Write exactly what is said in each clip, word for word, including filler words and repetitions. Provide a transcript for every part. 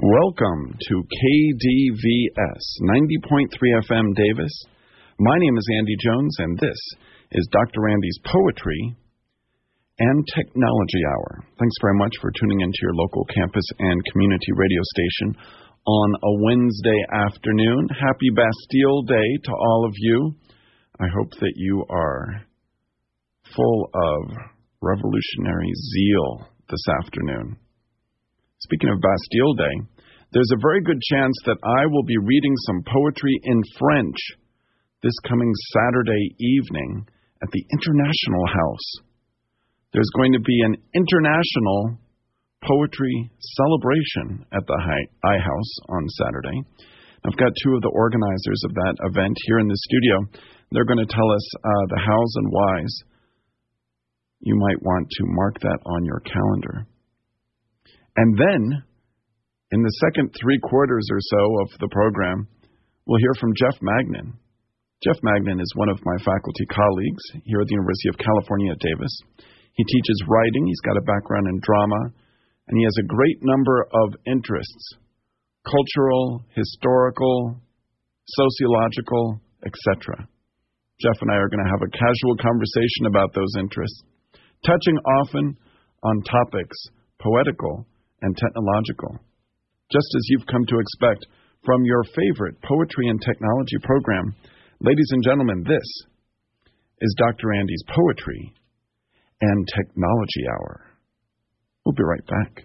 Welcome to K D V S ninety point three F M Davis. My name is Andy Jones, and this is Doctor Andy's Poetry and Technology Hour. Thanks very much for tuning into your local campus and community radio station on a Wednesday afternoon. Happy Bastille Day to all of you. I hope that you are full of revolutionary zeal this afternoon. Speaking of Bastille Day, there's a very good chance that I will be reading some poetry in French this coming Saturday evening at the International House. There's going to be an international poetry celebration at the I House on Saturday. I've got two of the organizers of that event here in the studio. They're going to tell us uh, the hows and whys. You might want to mark that on your calendar. And then, in the second three quarters or so of the program, we'll hear from Jeff Magnin. Jeff Magnin is one of my faculty colleagues here at the University of California at Davis. He teaches writing, he's got a background in drama, and he has a great number of interests: cultural, historical, sociological, et cetera. Jeff and I are going to have a casual conversation about those interests, touching often on topics poetical and technological, just as you've come to expect from your favorite poetry and technology program. Ladies and gentlemen, this is Doctor Andy's Poetry and Technology Hour. We'll be right back.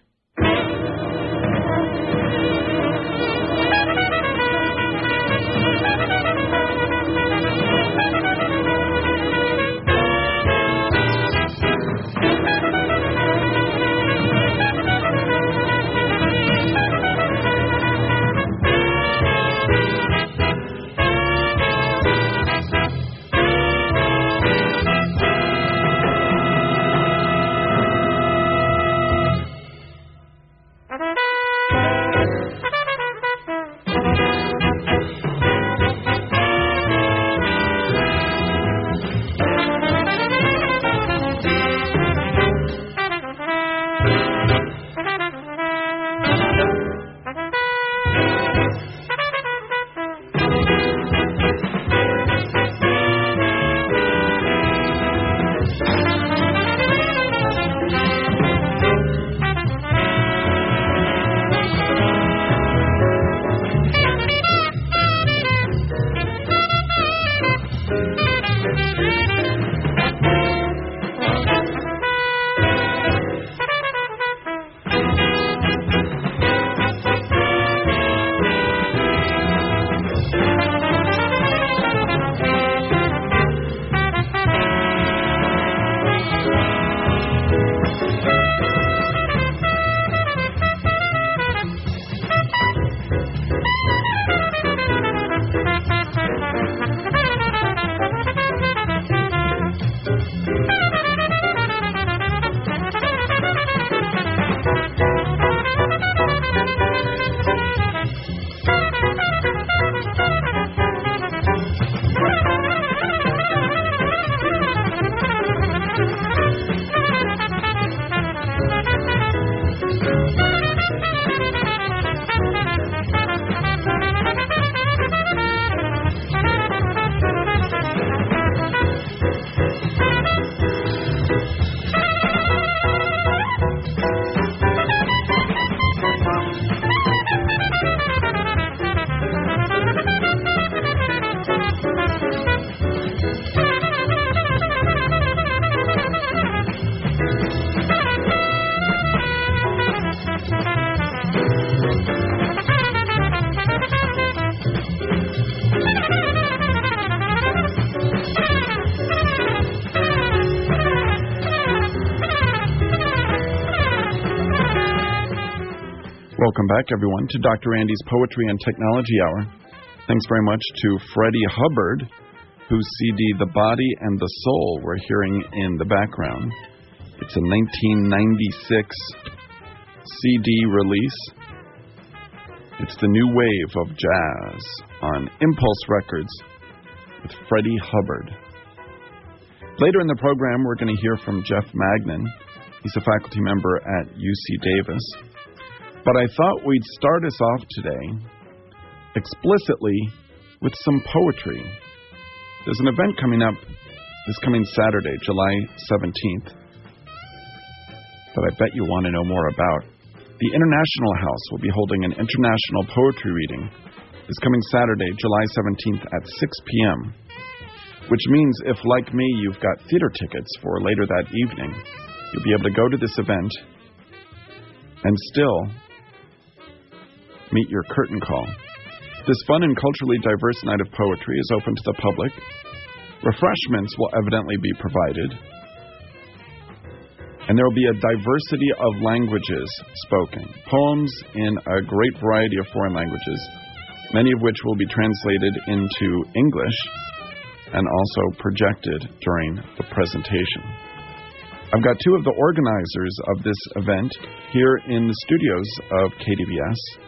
Welcome back, everyone, to Doctor Andy's Poetry and Technology Hour. Thanks very much to Freddie Hubbard, whose C D, The Body and the Soul, we're hearing in the background. It's a nineteen ninety-six C D release. It's the new wave of jazz on Impulse Records with Freddie Hubbard. Later in the program, we're going to hear from Jeff Magnin. He's a faculty member at U C Davis. But I thought we'd start us off today explicitly with some poetry. There's an event coming up this coming Saturday, July seventeenth, that I bet you want to know more about. The International House will be holding an international poetry reading this coming Saturday, July seventeenth at six p.m., which means if, like me, you've got theater tickets for later that evening, you'll be able to go to this event and still meet your curtain call. This fun and culturally diverse night of poetry is open to the public. Refreshments will evidently be provided. And there will be a diversity of languages spoken. Poems in a great variety of foreign languages, many of which will be translated into English and also projected during the presentation. I've got two of the organizers of this event here in the studios of K D V S.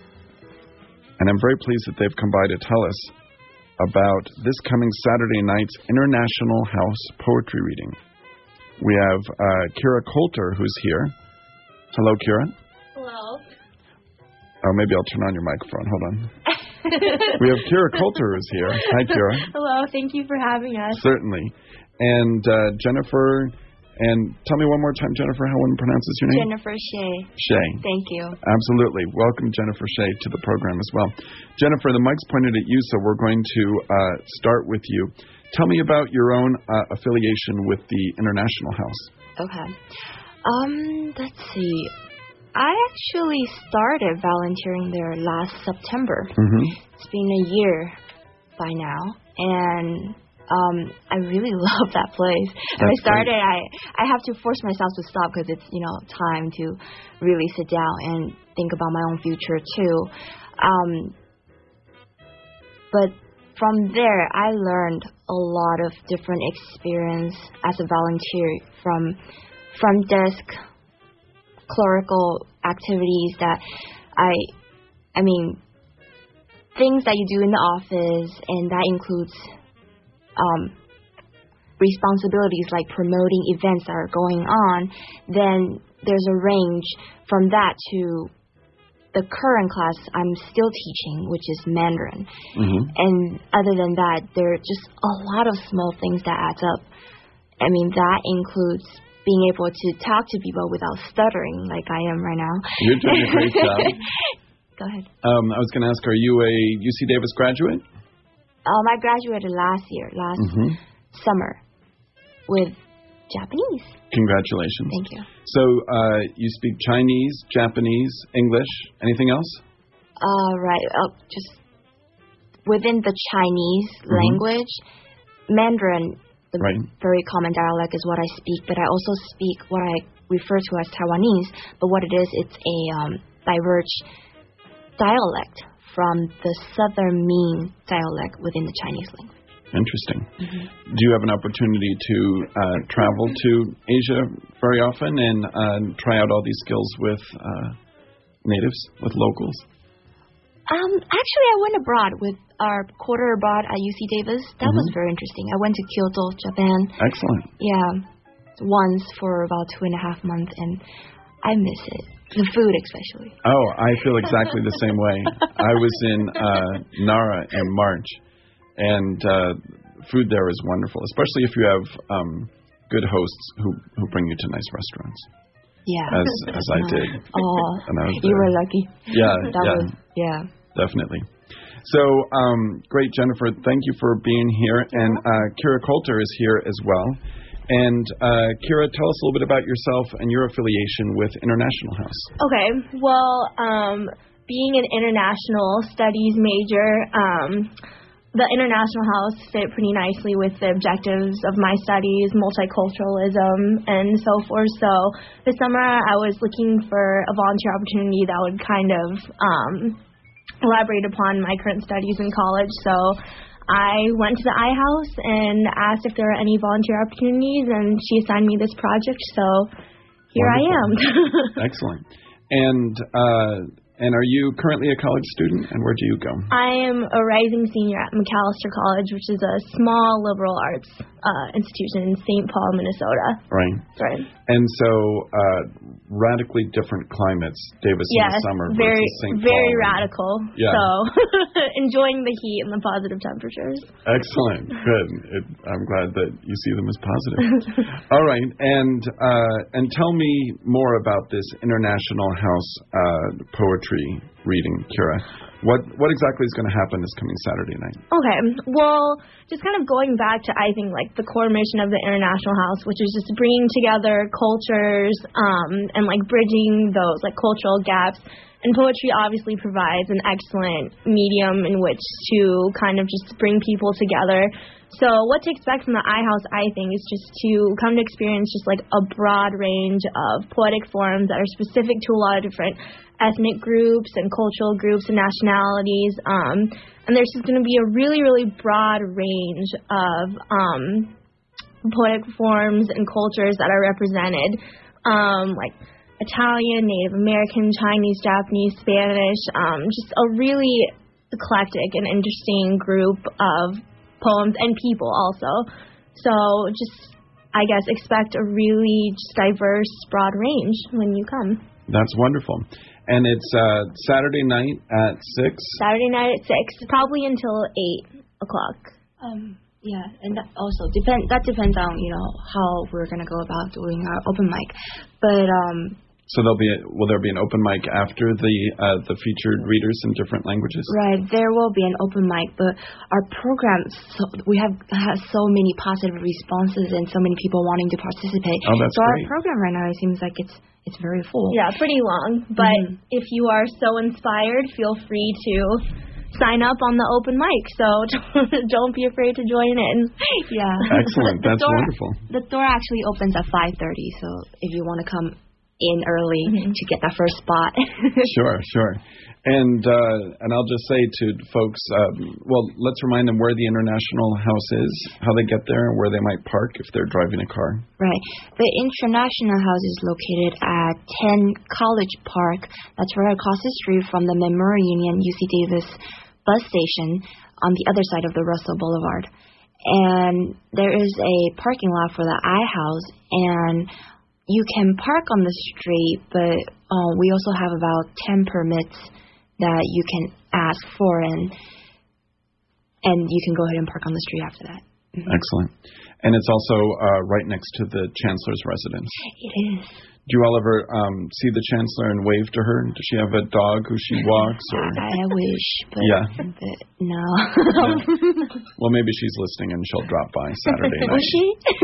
And I'm very pleased that they've come by to tell us about this coming Saturday night's International House Poetry Reading. We have uh, Kira Coulter, who's here. Hello, Kira. Hello. Oh, maybe I'll turn on your microphone. Hold on. We have Kira Coulter, who's here. Hi, Kira. Hello. Thank you for having us. Certainly. And uh, Jennifer, and tell me one more time, Jennifer, how one pronounces your name? Jennifer Shea. Shea. Thank you. Absolutely. Welcome, Jennifer Shea, to the program as well. Jennifer, the mic's pointed at you, so we're going to uh, start with you. Tell me about your own uh, affiliation with the International House. Okay. Um, let's see. I actually started volunteering there last September. Mm-hmm. It's been a year by now, and um, I really love that place. When I started, I, I have to force myself to stop because it's, you know, time to really sit down and think about my own future too. Um, but from there, I learned a lot of different experience as a volunteer, from front desk, clerical activities that I, I mean, things that you do in the office, and that includes um, responsibilities like promoting events that are going on. Then there's a range from that to the current class I'm still teaching, which is Mandarin. Mm-hmm. And other than that, there are just a lot of small things that adds up. I mean, that includes being able to talk to people without stuttering like I am right now. You're doing a great job. Go ahead. Um, I was going to ask, are you a U C Davis graduate? Um, I graduated last year, last mm-hmm. summer, with Japanese. Congratulations. Thank you. So uh, you speak Chinese, Japanese, English, anything else? Uh, right. Uh, just within the Chinese mm-hmm. language, Mandarin, the right. very common dialect, is what I speak, but I also speak what I refer to as Taiwanese. But what it is, it's a um, diverged dialect from the Southern Ming dialect within the Chinese language. Interesting. Mm-hmm. Do you have an opportunity to uh, travel to Asia very often and uh, try out all these skills with uh, natives, with locals? Um, actually, I went abroad with our quarter abroad at U C Davis. That mm-hmm. was very interesting. I went to Kyoto, Japan. Excellent. Yeah, once for about two and a half months, and I miss it. The food, especially. Oh, I feel exactly the same way. I was in uh, Nara in March, and uh, food there is wonderful, especially if you have um, good hosts who, who bring you to nice restaurants. Yeah. As as I did. Oh, and I was you were lucky. Yeah, that yeah. Was, yeah. Definitely. So, um, great, Jennifer. Thank you for being here. And uh, Kira Coulter is here as well. And uh, Kira, tell us a little bit about yourself and your affiliation with International House. Okay. Well, um, being an international studies major, um, the International House fit pretty nicely with the objectives of my studies, multiculturalism, and so forth. So this summer I was looking for a volunteer opportunity that would kind of um, elaborate upon my current studies in college. So I went to the I House and asked if there were any volunteer opportunities, and she assigned me this project. So here Wonderful. I am. Excellent. And uh, And are you currently a college student, and where do you go? I am a rising senior at Macalester College, which is a small liberal arts uh, institution in Saint Paul, Minnesota. Right. Right. And so, uh, radically different climates, Davis yes, in the summer very, versus Saint Paul. very radical. Yeah. So, enjoying the heat and the positive temperatures. Excellent. Good. It, I'm glad that you see them as positive. All right. And uh, and tell me more about this International House uh, poetry reading, Kira. What what exactly is going to happen this coming Saturday night? Okay. Well, just kind of going back to, I think, like the core mission of the International House, which is just bringing together cultures um, and like bridging those like cultural gaps. And poetry obviously provides an excellent medium in which to kind of just bring people together. So what to expect from the iHouse, I think, is just to come to experience just like a broad range of poetic forms that are specific to a lot of different ethnic groups and cultural groups and nationalities. Um, and there's just going to be a really, really broad range of um, poetic forms and cultures that are represented, um, like Italian, Native American, Chinese, Japanese, Spanish, um, just a really eclectic and interesting group of poems and people also. So just, I guess, expect a really just diverse, broad range when you come. That's wonderful. And it's uh, Saturday night at six? Saturday night at six, probably until eight o'clock. Um, yeah, and that also depend. That depends on, you know, how we're going to go about doing our open mic. But um, So there'll be a, will there be an open mic after the uh, the featured readers in different languages? Right, there will be an open mic, but our program, so we have has so many positive responses and so many people wanting to participate. Oh, that's so great. our program right now, it seems like it's it's very full. Yeah, pretty long. But Mm-hmm. if you are so inspired, feel free to sign up on the open mic. So don't be afraid to join in. Yeah. Excellent. That's door, wonderful. The door actually opens at five thirty, so if you want to come in early Mm-hmm. to get that first spot. Sure, sure. And uh, and I'll just say to folks, um, well, let's remind them where the International House is, how they get there, and where they might park if they're driving a car. Right. The International House is located at ten College Park. That's right across the street from the Memorial Union U C Davis bus station on the other side of the Russell Boulevard. And there is a parking lot for the iHouse, and you can park on the street, but uh, we also have about ten permits that you can ask for, and and you can go ahead and park on the street after that. Mm-hmm. Excellent. And it's also uh, right next to the Chancellor's residence. It is. Do you all ever um, see the Chancellor and wave to her? Does she have a dog who she walks? Or? I wish, but, Yeah. but no. Yeah. Well, maybe she's listening and she'll drop by Saturday night. Was she?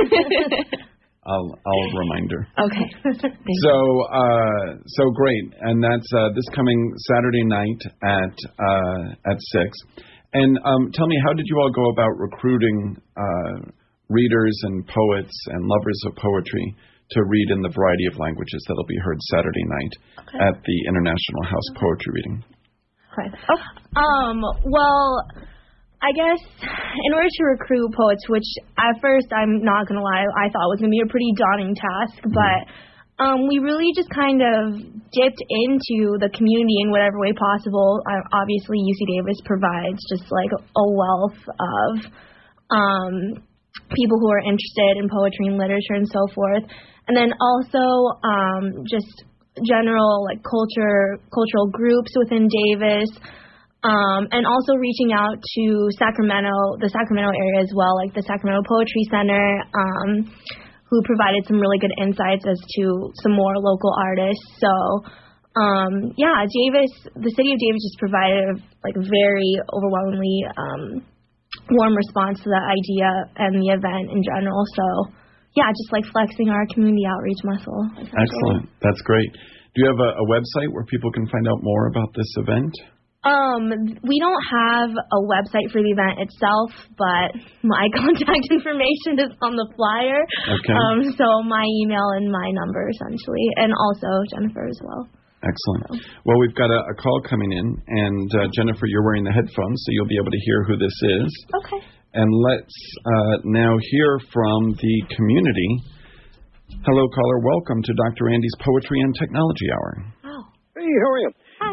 I'll I'll remind her. Okay. So uh, so great, and that's uh, this coming Saturday night at uh, at six. And um, tell me, how did you all go about recruiting uh, readers and poets and lovers of poetry to read in the variety of languages that'll be heard Saturday night Okay. at the International House Poetry Reading? Okay. Um, well, I guess in order to recruit poets, which at first, I'm not going to lie, I thought was going to be a pretty daunting task, Mm-hmm. but um, we really just kind of dipped into the community in whatever way possible. Uh, obviously, U C Davis provides just like a wealth of um, people who are interested in poetry and literature and so forth. And then also um, just general like culture, cultural groups within Davis. Um, and also reaching out to Sacramento, the Sacramento area as well, like the Sacramento Poetry Center, um, who provided some really good insights as to some more local artists. So, um, yeah, Davis, the city of Davis just provided a like very overwhelmingly um, warm response to the idea and the event in general. So, yeah, just like flexing our community outreach muscle. Excellent. That's great. Do you have a, a website where people can find out more about this event? Um, we don't have a website for the event itself, but my contact information is on the flyer. Okay. Um, so my email and my number essentially, and also Jennifer as well. Excellent. Well, we've got a, a call coming in, and uh, Jennifer, you're wearing the headphones, so you'll be able to hear who this is. Okay. And let's uh, now hear from the community. Hello, caller. Welcome to Doctor Andy's Poetry and Technology Hour. Wow. Hey, how are you? Hi.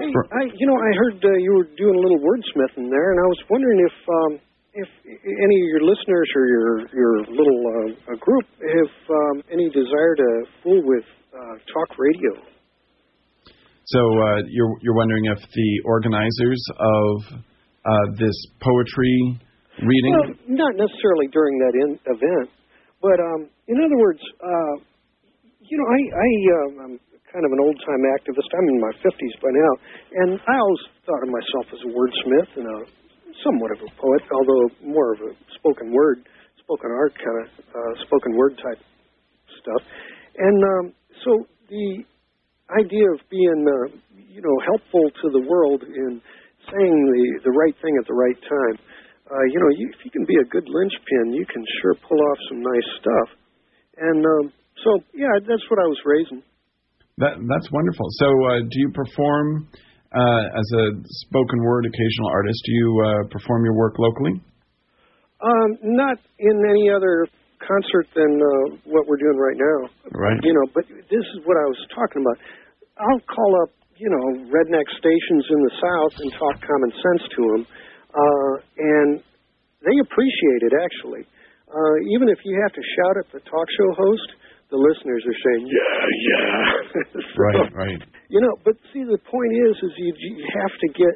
Hey, I, you know, I heard uh, you were doing a little wordsmithing there, and I was wondering if um, if any of your listeners or your your little uh, group have um, any desire to fool with uh, talk radio. So uh, you're you're wondering if the organizers of uh, this poetry reading? Well, not necessarily during that in- event, but um, in other words, uh, you know, I I um, I'm kind of an old-time activist. I'm in my fifties by now, and I always thought of myself as a wordsmith and a somewhat of a poet, although more of a spoken word, spoken art kind of uh, spoken word type stuff. And um, so the idea of being, uh, you know, helpful to the world in saying the, the right thing at the right time, uh, you know, you, if you can be a good linchpin, you can sure pull off some nice stuff. And um, so, yeah, that's what I was raising. That that's wonderful. So, uh, do you perform uh, as a spoken word occasional artist? Do you uh, perform your work locally? Um, not in any other concert than uh, what we're doing right now. Right. You know, but this is what I was talking about. I'll call up, you know, redneck stations in the South and talk common sense to them, uh, and they appreciate it, actually. Uh, even if you have to shout at the talk show host, the listeners are saying, yeah, yeah. So, right, right. You know, but see, the point is, is you, you have to get,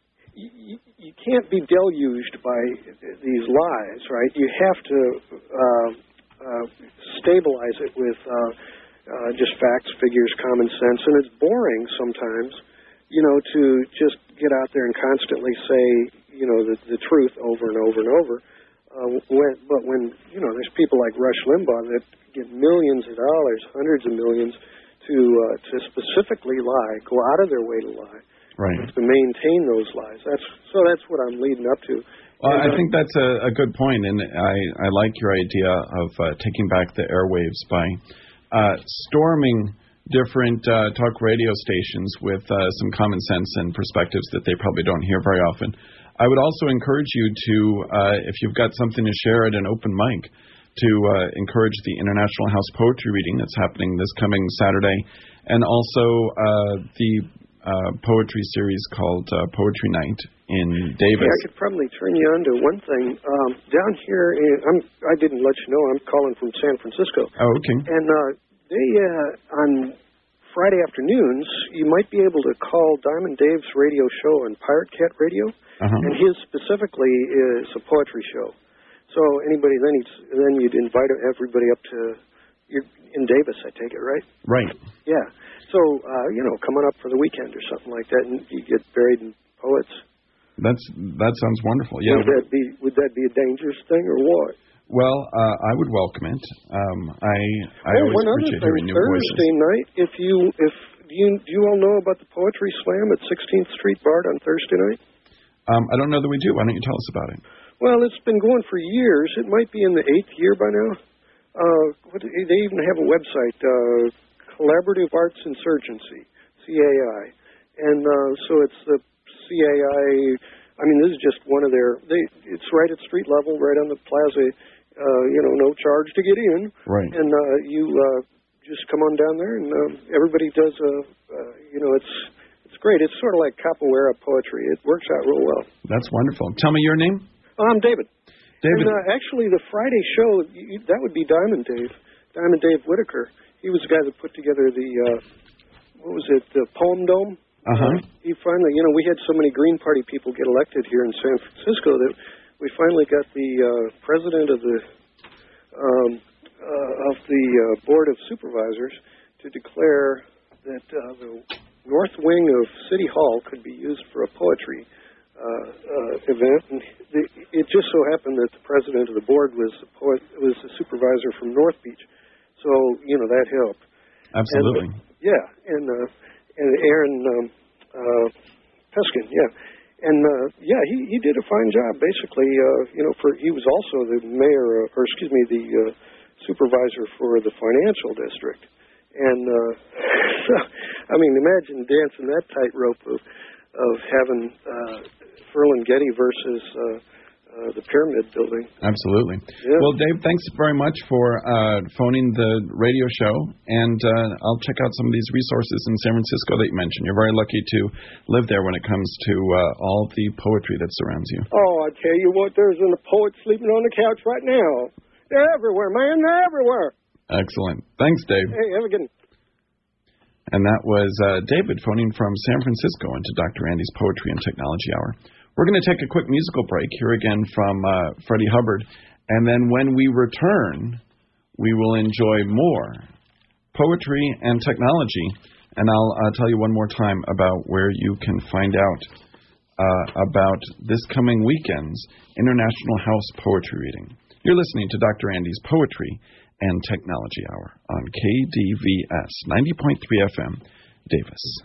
you, you can't be deluged by these lies, right? You have to uh, uh, stabilize it with uh, uh, just facts, figures, common sense, and it's boring sometimes, you know, to just get out there and constantly say, you know, the, the truth over and over and over. Uh, when, but when, you know, there's people like Rush Limbaugh that get millions of dollars, hundreds of millions, to uh, to specifically lie, go out of their way to lie, right, to maintain those lies. That's so. That's what I'm leading up to. Well, and, I think that's a, a good point, and I, I like your idea of uh, taking back the airwaves by uh, storming different uh, talk radio stations with uh, some common sense and perspectives that they probably don't hear very often. I would also encourage you to, uh, if you've got something to share at an open mic, to uh, encourage the International House Poetry Reading that's happening this coming Saturday, and also uh, the uh, poetry series called uh, Poetry Night in Davis. Yeah, I could probably turn you on to one thing. Um, down here, in, I'm, I didn't let you know, I'm calling from San Francisco. Oh, okay. And uh, they, uh, on Friday afternoons, you might be able to call Diamond Dave's radio show on Pirate Cat Radio. Uh-huh. And his specifically is a poetry show. So anybody, then he's, then you'd invite everybody up to, you're in Davis, I take it, right? Right. Yeah. So, uh, you know, coming up for the weekend or something like that, and you get buried in poets. That's That sounds wonderful, yeah. Would that be, would that be a dangerous thing or what? Well, uh, I would welcome it. Um, I I oh, always one appreciate other hearing thing, new Thursday voices. night, if you, if, do you, do you all know about the Poetry Slam at sixteenth Street Bard on Thursday night? Um, I don't know that we do. Why don't you tell us about it? Well, it's been going for years. It might be in the eighth year by now. Uh, what, they even have a website, uh, Collaborative Arts Insurgency, C A I. And uh, so it's the C A I, I mean, this is just one of their, they, it's right at street level, right on the plaza, uh, you know, no charge to get in. Right. And uh, you uh, just come on down there, and uh, everybody does, a, uh, you know, it's, It's great. It's sort of like capoeira poetry. It works out real well. That's wonderful. Tell me your name. I'm David. David. And uh, actually, the Friday show, you, that would be Diamond Dave. Diamond Dave Whitaker. He was the guy that put together the, uh, what was it, the Poem Dome? Uh-huh. He finally, you know, we had so many Green Party people get elected here in San Francisco that we finally got the uh, president of the um, uh, of the uh, Board of Supervisors to declare that uh, the north wing of City Hall could be used for a poetry uh, uh, event. And the, it just so happened that the president of the board was a poet, was a supervisor from North Beach, so you know that helped. Absolutely. And, uh, yeah, and uh, and Aaron um, uh, Peskin, yeah, and uh, yeah, he he did a fine job. Basically, uh, you know, for he was also the mayor, uh, or excuse me, the uh, supervisor for the financial district. And, uh, so, I mean, imagine dancing that tightrope of, of having uh, Ferlinghetti versus uh, uh, the Pyramid Building. Absolutely. Yeah. Well, Dave, thanks very much for uh, phoning the radio show, and uh, I'll check out some of these resources in San Francisco that you mentioned. You're very lucky to live there when it comes to uh, all the poetry that surrounds you. Oh, I tell you what, there's a poet sleeping on the couch right now. They're everywhere, man. They're everywhere. Excellent. Thanks, Dave. Hey, have a good night. And that was uh, David phoning from San Francisco into Doctor Andy's Poetry and Technology Hour. We're going to take a quick musical break here again from uh, Freddie Hubbard. And then when we return, we will enjoy more poetry and technology. And I'll uh, tell you one more time about where you can find out uh, about this coming weekend's International House Poetry Reading. You're listening to Doctor Andy's Poetry and Technology Hour on K D V S ninety point three F M, Davis.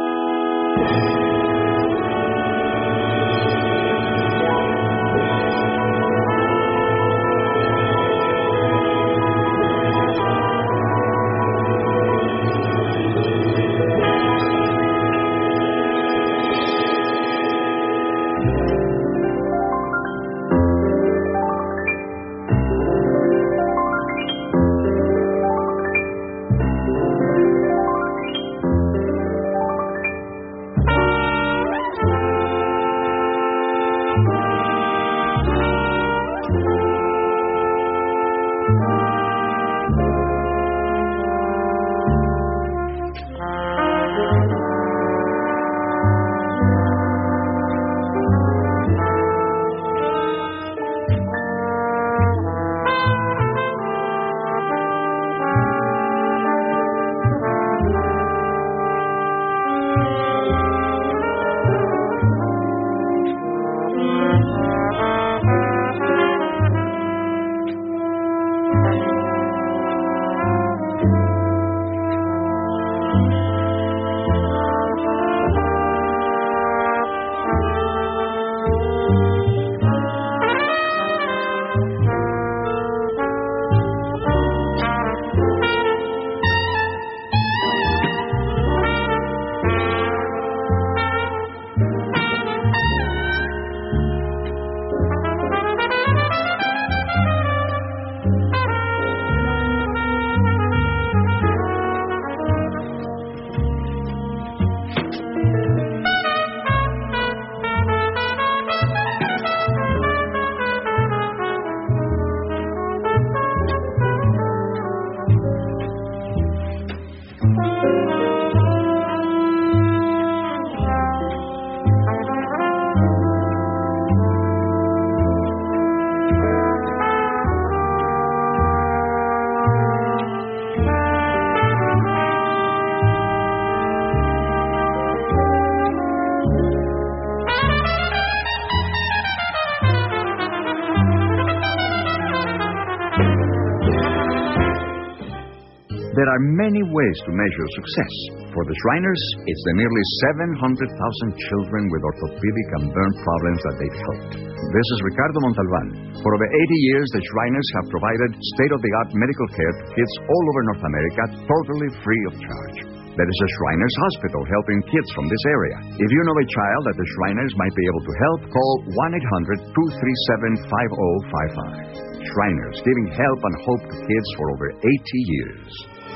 There are many ways to measure success. For the Shriners, it's the nearly seven hundred thousand children with orthopedic and burn problems that they've helped. This is Ricardo Montalban. For over eighty years, the Shriners have provided state-of-the-art medical care to kids all over North America, totally free of charge. There is a Shriners Hospital helping kids from this area. If you know a child that the Shriners might be able to help, call one eight hundred two three seven five zero five five. Shriners, giving help and hope to kids for over eighty years.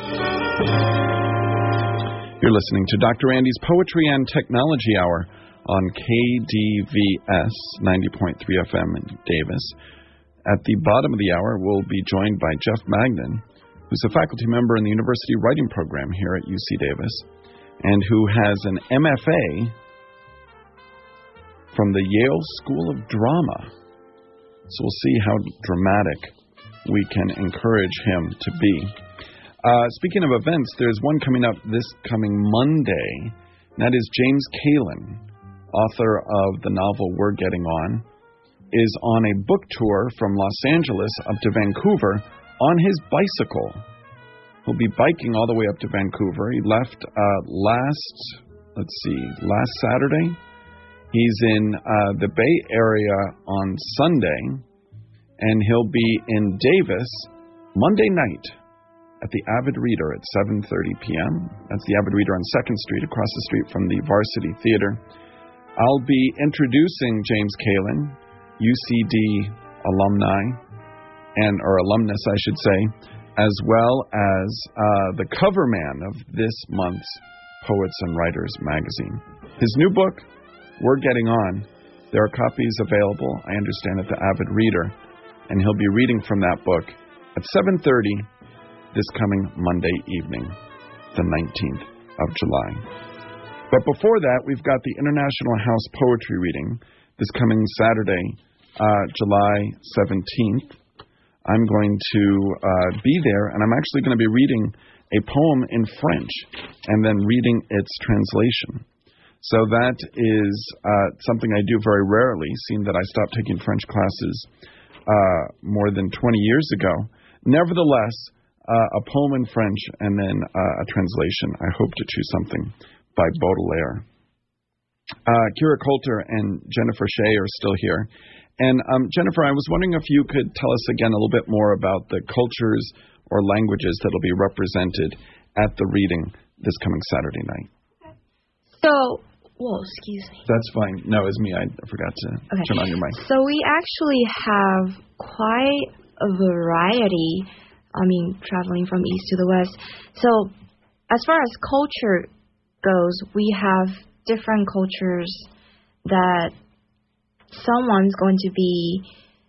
You're listening to Doctor Andy's Poetry and Technology Hour on K D V S ninety point three F M in Davis. At the bottom of the hour, we'll be joined by Jeff Magnan, who's a faculty member in the University Writing Program here at U C Davis, and who has an M F A from the Yale School of Drama. So we'll see how dramatic we can encourage him to be. Uh, speaking of events, there's one coming up this coming Monday, and that is James Kalin, author of the novel We're Getting On, is on a book tour from Los Angeles up to Vancouver on his bicycle. He'll be biking all the way up to Vancouver. He left uh, last, let's see, last Saturday. He's in uh, the Bay Area on Sunday, and he'll be in Davis Monday night at the Avid Reader at seven thirty p.m. That's the Avid Reader on second Street, across the street from the Varsity Theater. I'll be introducing James Kalin. U C D alumni, and or alumnus, I should say, as well as uh, the cover man of this month's Poets and Writers magazine. His new book, We're Getting On. There are copies available, I understand, at the Avid Reader, and he'll be reading from that book at seven thirty this coming Monday evening, the nineteenth of July. But before that, we've got the International House Poetry Reading this coming Saturday, uh, July seventeenth. I'm going to uh, be there, and I'm actually going to be reading a poem in French and then reading its translation. So that is uh, something I do very rarely, seeing that I stopped taking French classes uh, more than twenty years ago. Nevertheless, uh, a poem in French and then uh, a translation. I hope to choose something by Baudelaire. Uh, Kira Coulter and Jennifer Shea are still here. And um, Jennifer, I was wondering if you could tell us again a little bit more about the cultures or languages that will be represented at the reading this coming Saturday night. So, whoa, excuse me. That's fine. No, it's me. I forgot to Okay. turn on your mic. So we actually have quite a variety, I mean, traveling from east to the west. So as far as culture goes, we have different cultures that someone's going to be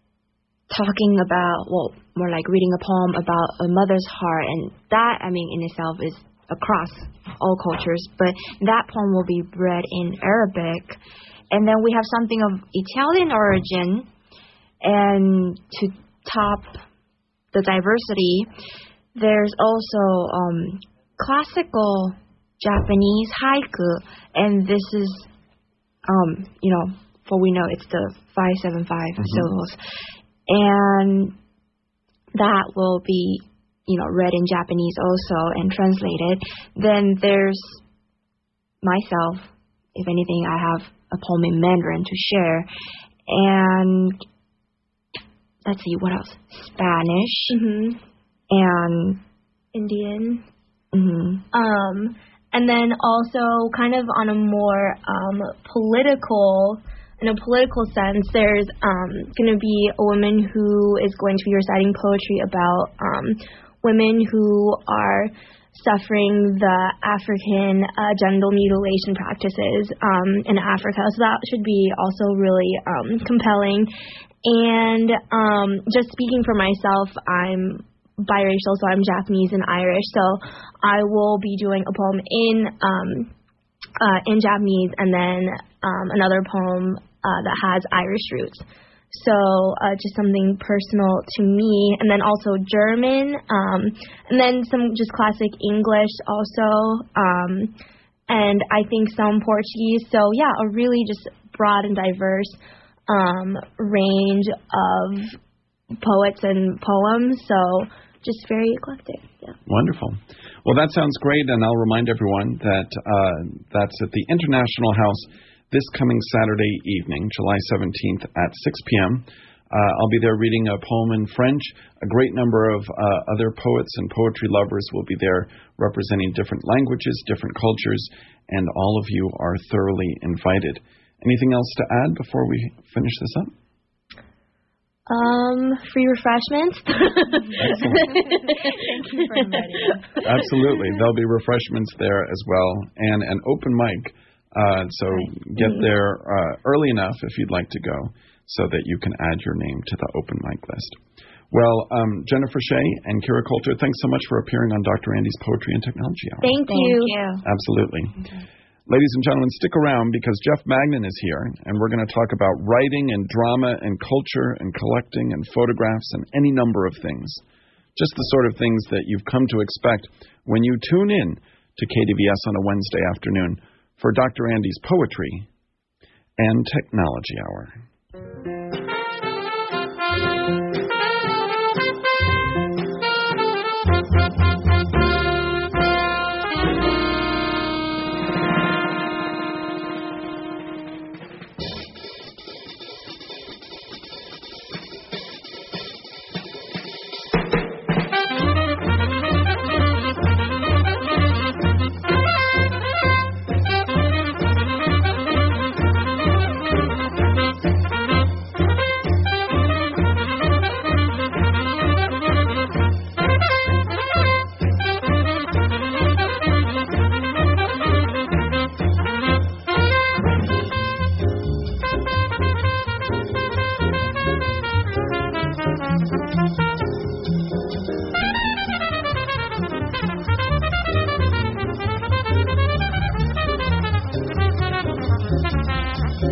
talking about, well, more like reading a poem about a mother's heart, and that, I mean, in itself is across all cultures, but that poem will be read in Arabic. And then we have something of Italian origin, and to top the diversity, there's also um, classical Japanese haiku, and this is, um, you know, for we know it's the five seven five mm-hmm. syllables, and that will be, you know, read in Japanese also and translated. Then there's myself. If anything, I have a poem in Mandarin to share, and let's see what else. Spanish Mm-hmm. and Indian. mm-hmm. Um, and then also kind of on a more um, political, in a political sense, there's um, going to be a woman who is going to be reciting poetry about um, women who are suffering the African uh, genital mutilation practices um, in Africa. So that should be also really um, compelling. And um, just speaking for myself, I'm biracial, so I'm Japanese and Irish. So I will be doing a poem in um, uh, in Japanese, and then um, another poem uh, that has Irish roots. So uh, just something personal to me, and then also German, um, and then some just classic English also, um, and I think some Portuguese. So yeah, a really just broad and diverse um, range of poets and poems. So just very eclectic. Yeah. Wonderful. Well, that sounds great, and I'll remind everyone that uh, that's at the International House this coming Saturday evening, July seventeenth at six p.m. Uh, I'll be there reading a poem in French. A great number of uh, other poets and poetry lovers will be there representing different languages, different cultures, and all of you are thoroughly invited. Anything else to add before we finish this up? Um, free refreshments. Thank you for inviting us. Absolutely. There'll be refreshments there as well, and an open mic. Uh, so get there uh, early enough if you'd like to go so that you can add your name to the open mic list. Well, um, Jennifer Shea and Kira Coulter, thanks so much for appearing on Doctor Andy's Poetry and Technology Hour. Thank you. Thank you. Absolutely. Okay. Ladies and gentlemen, stick around because Jeff Magnan is here, and we're going to talk about writing and drama and culture and collecting and photographs and any number of things. Just the sort of things that you've come to expect when you tune in to K D V S on a Wednesday afternoon for Doctor Andy's Poetry and Technology Hour.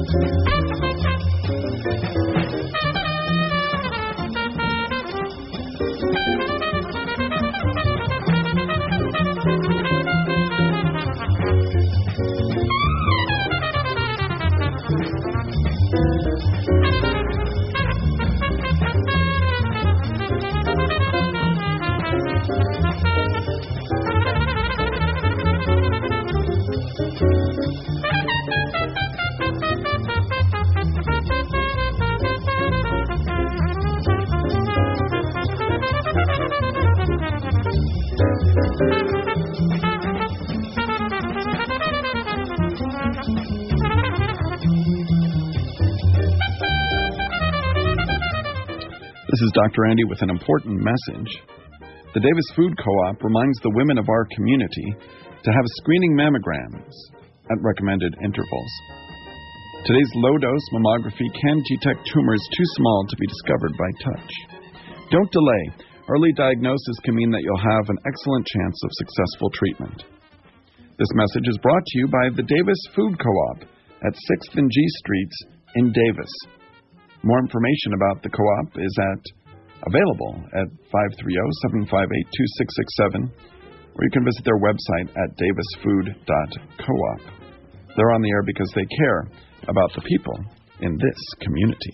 This is Doctor Andy with an important message. The Davis Food Co-op reminds the women of our community to have screening mammograms at recommended intervals. Today's low-dose mammography can detect tumors too small to be discovered by touch. Don't delay. Early diagnosis can mean that you'll have an excellent chance of successful treatment. This message is brought to you by the Davis Food Co-op at sixth and G Streets in Davis. More information about the co-op is at available at five three zero, seven five eight, two six six seven, or you can visit their website at davis food dot coop. They're on the air because they care about the people in this community.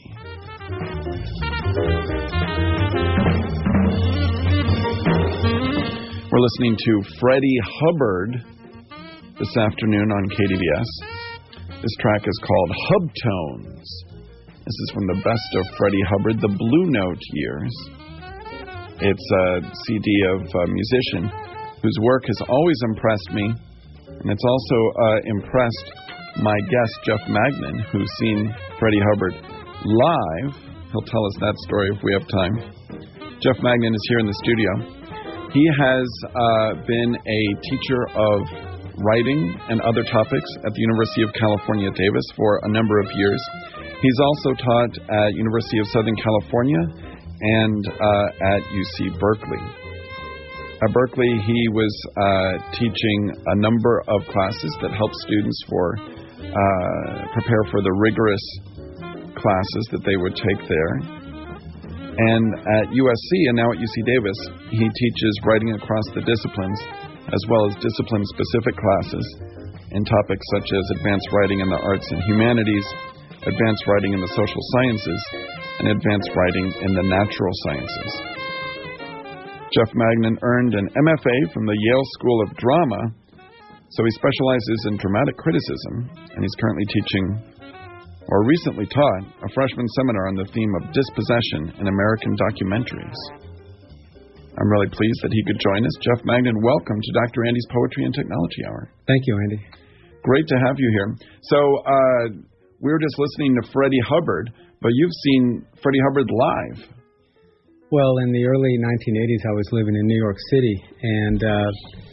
We're listening to Freddie Hubbard this afternoon on K D V S. This track is called Hubtones. This is from the best of Freddie Hubbard, the Blue Note years. It's a C D of a musician whose work has always impressed me, and it's also uh, impressed my guest, Jeff Magnan, who's seen Freddie Hubbard live. He'll tell us that story if we have time. Jeff Magnan is here in the studio. He has uh, been a teacher of writing and other topics at the University of California, Davis for a number of years. He's also taught at University of Southern California and uh, at U C Berkeley. At Berkeley, he was uh, teaching a number of classes that help students for uh, prepare for the rigorous classes that they would take there. And at U S C and now at U C Davis, he teaches writing across the disciplines as well as discipline-specific classes in topics such as advanced writing in the arts and humanities, advanced writing in the social sciences, and advanced writing in the natural sciences. Jeff Magnan earned an M F A from the Yale School of Drama, so he specializes in dramatic criticism, and he's currently teaching, or recently taught, a freshman seminar on the theme of dispossession in American documentaries. I'm really pleased that he could join us. Jeff Magnan, welcome to Doctor Andy's Poetry and Technology Hour. Thank you, Andy. Great to have you here. So, uh, we were just listening to Freddie Hubbard, but you've seen Freddie Hubbard live. Well, in the early nineteen eighties, I was living in New York City, and uh,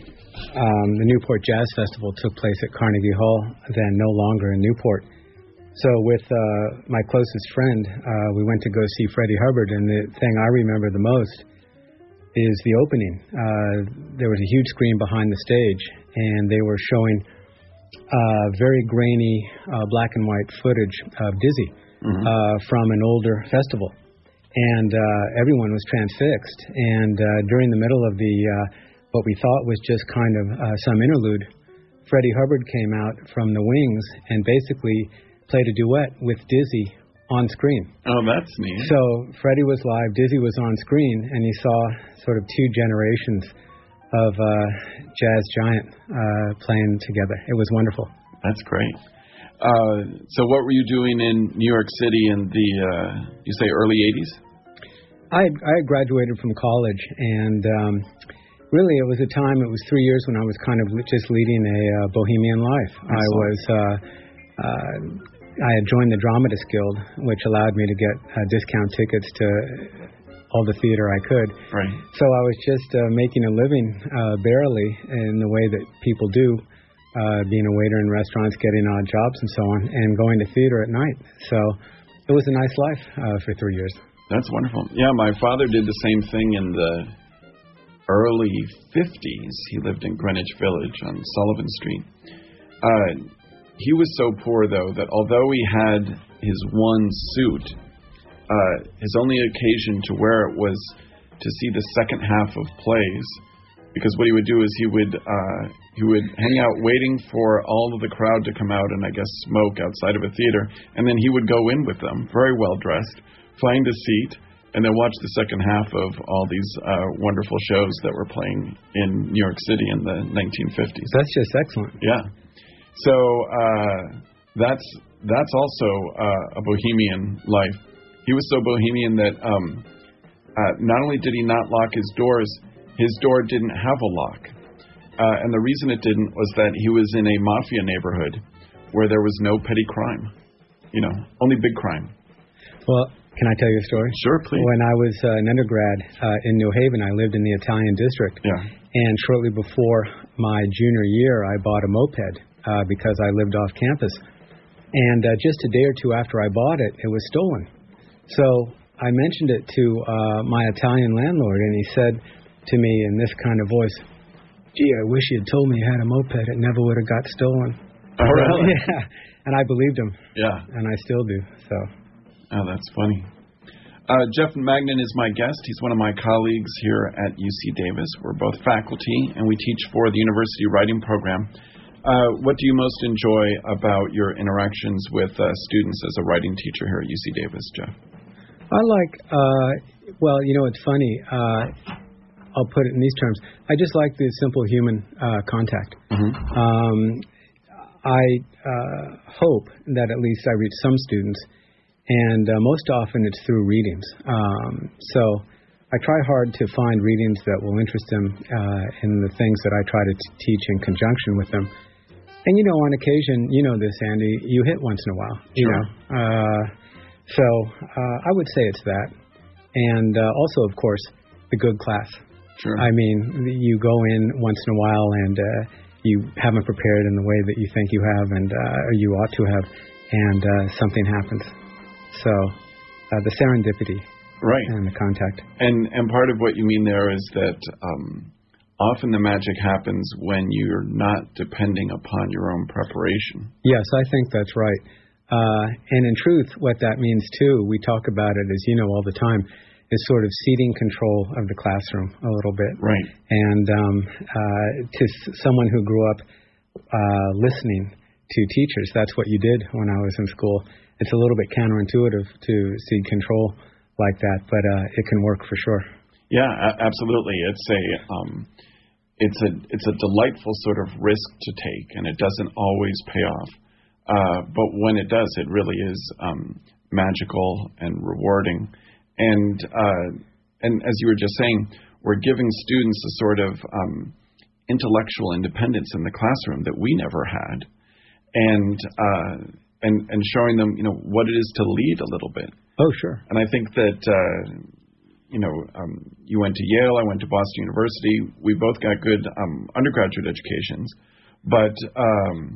um, the Newport Jazz Festival took place at Carnegie Hall, then no longer in Newport. So with uh, my closest friend, uh, we went to go see Freddie Hubbard, and the thing I remember the most is the opening. Uh, there was a huge screen behind the stage, and they were showing uh, very grainy uh, black and white footage of Dizzy mm-hmm. uh, from an older festival. And uh, everyone was transfixed. And uh, during the middle of the uh, what we thought was just kind of uh, some interlude, Freddie Hubbard came out from the wings and basically played a duet with Dizzy on screen. Oh, that's neat. So Freddie was live, Dizzy was on screen, and you saw sort of two generations of uh, jazz giant uh, playing together. It was wonderful. That's great. Uh, so what were you doing in New York City in the, uh, you say, early eighties? I, I graduated from college, and um, really it was a time, it was three years when I was kind of just leading a uh, bohemian life. That's I was... Uh, uh, I had joined the Dramatist Guild, which allowed me to get uh, discount tickets to all the theater I could. Right. So I was just uh, making a living uh, barely in the way that people do, uh, being a waiter in restaurants, getting odd jobs and so on, and going to theater at night. So it was a nice life uh, for three years. That's wonderful. Yeah, my father did the same thing in the early fifties. He lived in Greenwich Village on Sullivan Street. Uh, he was so poor, though, that although he had his one suit, uh, his only occasion to wear it was to see the second half of plays, because what he would do is he would uh, he would hang out waiting for all of the crowd to come out and, I guess, smoke outside of a theater, and then he would go in with them, very well dressed, find a seat, and then watch the second half of all these uh, wonderful shows that were playing in New York City in the nineteen fifties. That's just excellent. Yeah. So uh, that's that's also uh, a bohemian life. He was so bohemian that um, uh, not only did he not lock his doors, his door didn't have a lock. Uh, and the reason it didn't was that he was in a mafia neighborhood where there was no petty crime. You know, only big crime. Well, can I tell you a story? Sure, please. When I was uh, an undergrad uh, in New Haven, I lived in the Italian district. Yeah. And shortly before my junior year, I bought a moped uh, because I lived off campus. And uh, just a day or two after I bought it, it was stolen. So I mentioned it to uh, my Italian landlord, and he said to me in this kind of voice, "Gee, I wish you had told me you had a moped. It never would have got stolen." Oh, really? Yeah. And I believed him. Yeah. And I still do, so... Oh, that's funny. Uh, Jeff Magnan is my guest. He's one of my colleagues here at U C Davis. We're both faculty, and we teach for the University Writing Program. Uh, what do you most enjoy about your interactions with uh, students as a writing teacher here at U C Davis, Jeff? I like, uh, well, you know, it's funny. Uh, I'll put it in these terms. I just like the simple human uh, contact. Mm-hmm. Um, I uh, hope that at least I reach some students. And uh, most often it's through readings. Um, so I try hard to find readings that will interest them uh, in the things that I try to t- teach in conjunction with them. And, you know, on occasion, you know this, Andy, you hit once in a while, you Sure. know. Uh, so uh, I would say it's that. And uh, also, of course, the good class. Sure. I mean, you go in once in a while and uh, you haven't prepared in the way that you think you have and uh, you ought to have, and uh, something happens. So, uh, the serendipity, right, and the contact. And and part of what you mean there is that um, often the magic happens when you're not depending upon your own preparation. Yes, I think that's right. Uh, and in truth, what that means too, we talk about it, as you know, all the time, is sort of ceding control of the classroom a little bit. Right. And um, uh, to s- someone who grew up uh, listening to teachers, that's what you did when I was in school. It's a little bit counterintuitive to cede control like that, but uh, it can work for sure. Yeah, a- absolutely. It's a um, it's a it's a delightful sort of risk to take, and it doesn't always pay off. Uh, but when it does, it really is um, magical and rewarding. And uh, and as you were just saying, we're giving students a sort of um, intellectual independence in the classroom that we never had, and uh, and and showing them, you know, what it is to lead a little bit. Oh, sure. And I think that uh, you know, um, you went to Yale, I went to Boston University. We both got good um, undergraduate educations, but um,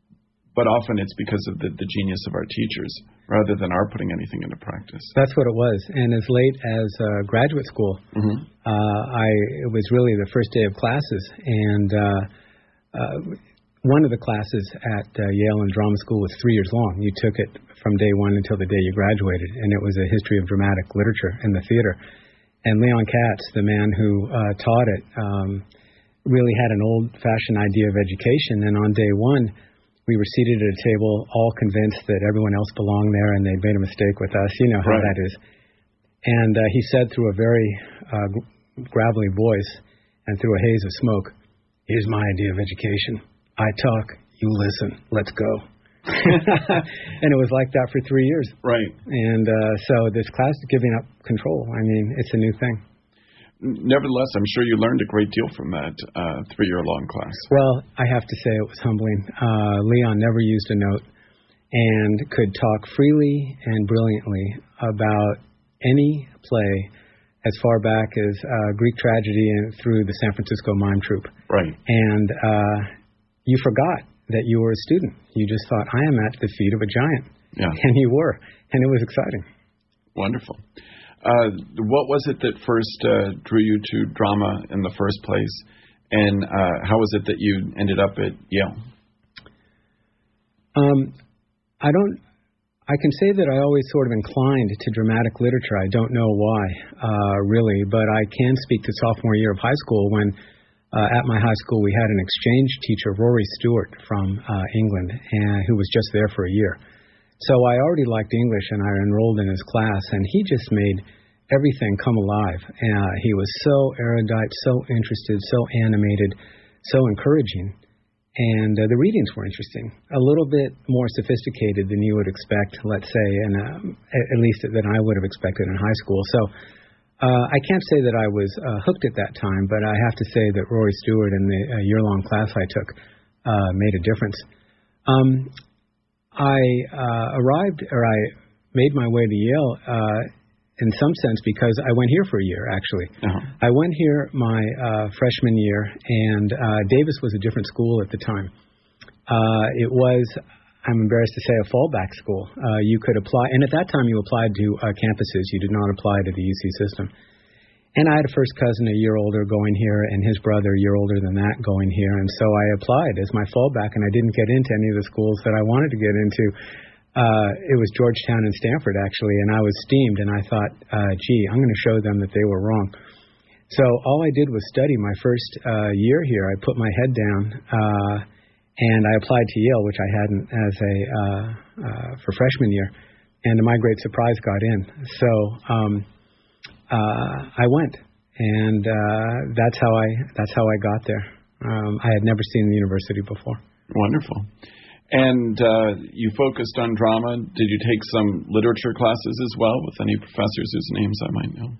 but often it's because of the, the genius of our teachers rather than our putting anything into practice. That's what it was. And as late as uh, graduate school, Mm-hmm. uh, I it was really the first day of classes, and uh, uh, one of the classes at uh, Yale and drama school was three years long. You took it from day one until the day you graduated, and it was a history of dramatic literature in the theater. And Leon Katz, the man who uh, taught it, um, really had an old-fashioned idea of education. And on day one, we were seated at a table, all convinced that everyone else belonged there, and they'd made a mistake with us. You know how Right. that is. And uh, he said through a very uh, gravelly voice and through a haze of smoke, "Here's my idea of education. I talk, you listen. Let's go." And it was like that for three years. Right. And uh, so this class is giving up control. I mean, it's a new thing. Nevertheless, I'm sure you learned a great deal from that uh, three-year-long class. Well, I have to say it was humbling. Uh, Leon never used a note and could talk freely and brilliantly about any play as far back as uh, Greek tragedy and through the San Francisco Mime Troupe. Right. And uh, you forgot that you were a student. You just thought, I am at the feet of a giant. Yeah. And you were. And it was exciting. Wonderful. Uh, what was it that first uh, drew you to drama in the first place? And uh, how was it that you ended up at Yale? Um, I don't. I can say that I always sort of inclined to dramatic literature. I don't know why, uh, really, but I can speak to sophomore year of high school when uh, at my high school we had an exchange teacher, Rory Stewart from uh, England, and who was just there for a year. So I already liked English, and I enrolled in his class, and he just made everything come alive. Uh, he was so erudite, so interested, so animated, so encouraging. And uh, the readings were interesting, a little bit more sophisticated than you would expect, let's say, and um, at, at least than I would have expected in high school. So uh, I can't say that I was uh, hooked at that time, but I have to say that Rory Stewart and the uh, year-long class I took uh, made a difference. Um, I uh, arrived, or I made my way to Yale uh, in some sense because I went here for a year, actually. Uh-huh. I went here my uh, freshman year, and uh, Davis was a different school at the time. Uh, it was, I'm embarrassed to say, a fallback school. Uh, you could apply, and at that time you applied to uh, campuses. You did not apply to the U C system. And I had a first cousin a year older going here, and his brother a year older than that going here, and so I applied as my fallback, and I didn't get into any of the schools that I wanted to get into. Uh, it was Georgetown and Stanford, actually, and I was steamed, and I thought, uh, gee, I'm going to show them that they were wrong. So all I did was study my first uh, year here. I put my head down, uh, and I applied to Yale, which I hadn't as a uh, uh, for freshman year, and to my great surprise, got in. So um, uh, I went, and uh, that's how I that's how I got there. Um, I had never seen the university before. Wonderful. And uh, you focused on drama. Did you take some literature classes as well with any professors whose names I might know?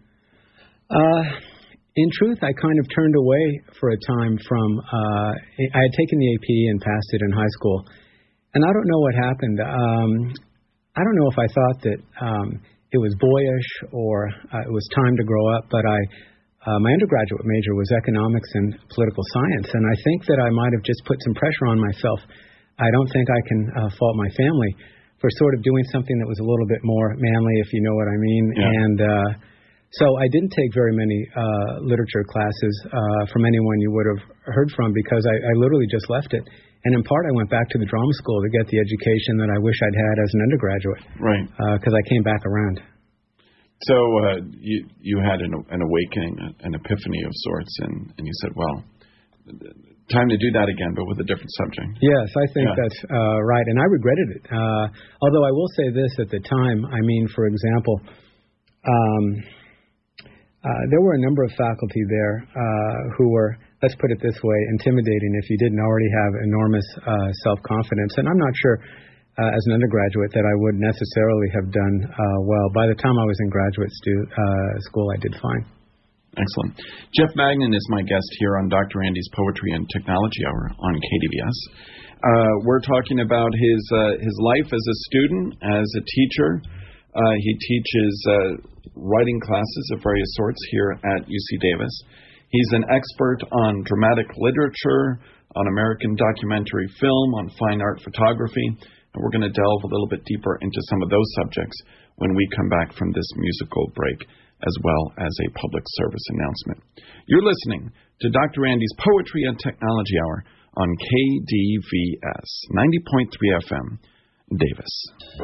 Uh, in truth, I kind of turned away for a time from, uh, I had taken the A P and passed it in high school. And I don't know what happened. Um, I don't know if I thought that um, it was boyish or uh, it was time to grow up, but I, uh, my undergraduate major was economics and political science. And I think that I might have just put some pressure on myself. I don't think I can uh, fault my family for sort of doing something that was a little bit more manly, if you know what I mean. Yeah. And uh, so I didn't take very many uh, literature classes uh, from anyone you would have heard from because I, I literally just left it. And in part, I went back to the drama school to get the education that I wish I'd had as an undergraduate. Right. Because uh, I came back around. So uh, you you had an, an awakening, an epiphany of sorts, and, and you said, well, time to do that again, but with a different subject. Yes, I think yeah. that's uh, right, and I regretted it. Uh, although I will say this at the time, I mean, for example, um, uh, there were a number of faculty there uh, who were, let's put it this way, intimidating if you didn't already have enormous uh, self-confidence. And I'm not sure, uh, as an undergraduate, that I would necessarily have done uh, well. By the time I was in graduate stu- uh, school, I did fine. Excellent. Jeff Magnan is my guest here on Doctor Andy's Poetry and Technology Hour on K D V S. Uh, we're talking about his uh, his life as a student, as a teacher. Uh, he teaches uh, writing classes of various sorts here at U C Davis. He's an expert on dramatic literature, on American documentary film, on fine art photography, and we're going to delve a little bit deeper into some of those subjects when we come back from this musical break, as well as a public service announcement. You're listening to Doctor Andy's Poetry and Technology Hour on K D V S, ninety point three F M, Davis.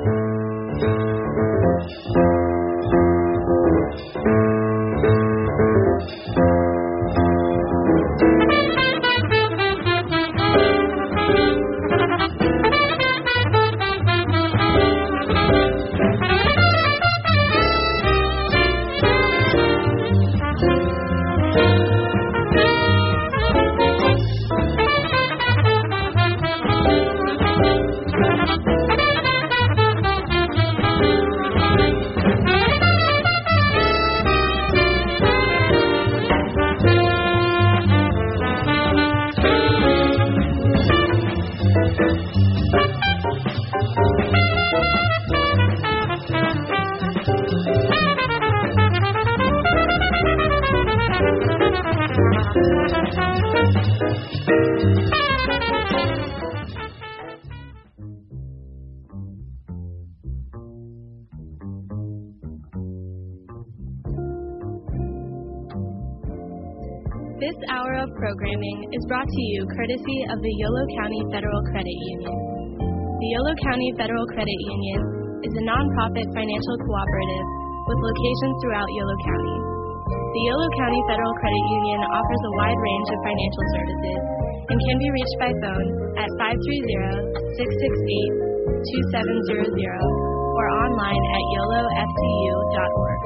This hour of programming is brought to you courtesy of the Yolo County Federal Credit Union. The Yolo County Federal Credit Union is a nonprofit financial cooperative with locations throughout Yolo County. The Yolo County Federal Credit Union offers a wide range of financial services and can be reached by phone at five three zero, six six eight, two seven zero zero or online at yolo f c u dot org.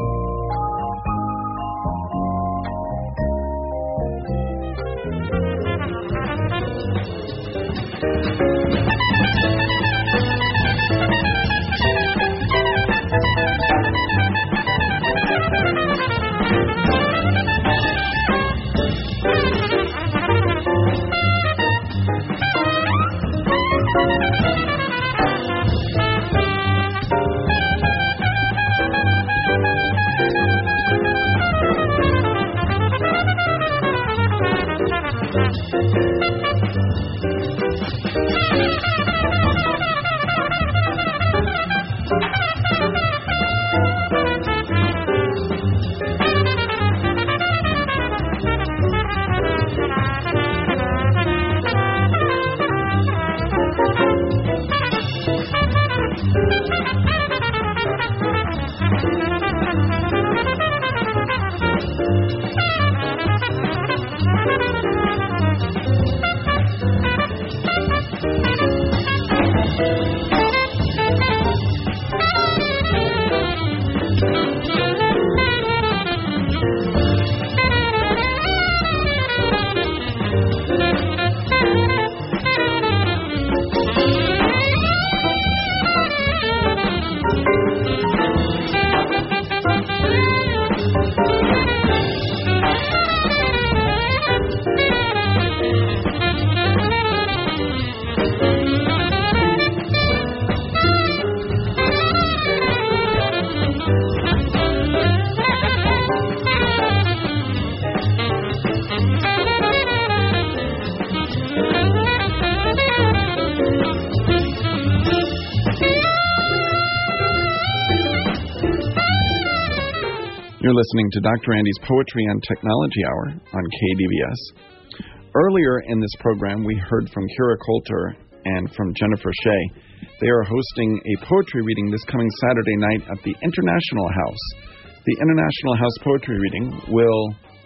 You're listening to Doctor Andy's Poetry and Technology Hour on K D V S. Earlier in this program, we heard from Kira Coulter and from Jennifer Shea. They are hosting a poetry reading this coming Saturday night at the International House. The International House Poetry Reading will